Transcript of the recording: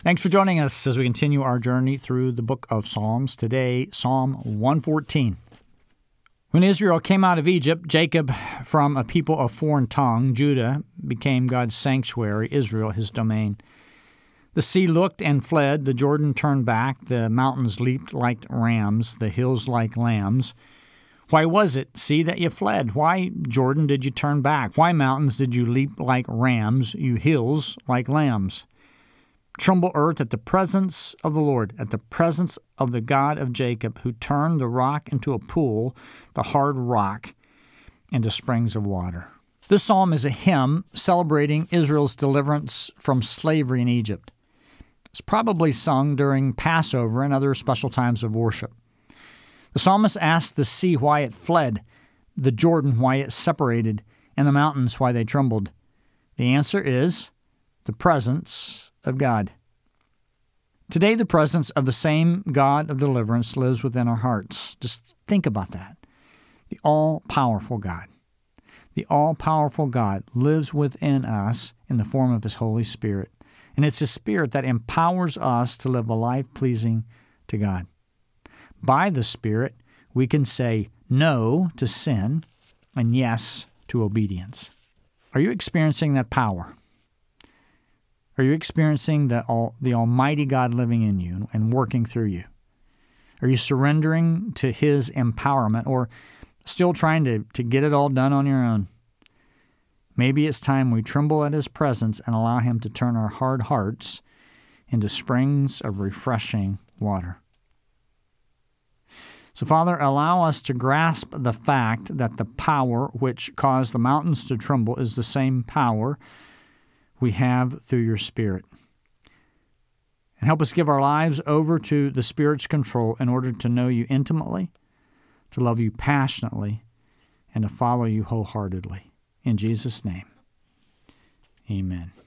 Thanks for joining us as we continue our journey through the book of Psalms. Today, Psalm 114. When Israel came out of Egypt, Jacob from a people of foreign tongue, Judah became God's sanctuary, Israel his domain. The sea looked and fled, the Jordan turned back, the mountains leaped like rams, the hills like lambs. Why was it, sea, that you fled? Why, Jordan, did you turn back? Why, mountains, did you leap like rams, you hills like lambs? Tremble, earth, at the presence of the Lord, at the presence of the God of Jacob, who turned the rock into a pool, the hard rock into springs of water. This psalm is a hymn celebrating Israel's deliverance from slavery in Egypt. It's probably sung during Passover and other special times of worship. The psalmist asks the sea why it fled, the Jordan why it separated, and the mountains why they trembled. The answer is the presence of God. Today, the presence of the same God of deliverance lives within our hearts. Just think about that. The all-powerful God. The all-powerful God lives within us in the form of His Holy Spirit. And it's His Spirit that empowers us to live a life pleasing to God. By the Spirit, we can say no to sin and yes to obedience. Are you experiencing that power? Are you experiencing the Almighty God living in you and working through you? Are you surrendering to His empowerment or still trying to get it all done on your own? Maybe it's time we tremble at His presence and allow Him to turn our hard hearts into springs of refreshing water. So, Father, allow us to grasp the fact that the power which caused the mountains to tremble is the same power we have through your Spirit. And help us give our lives over to the Spirit's control in order to know you intimately, to love you passionately, and to follow you wholeheartedly. In Jesus' name, amen.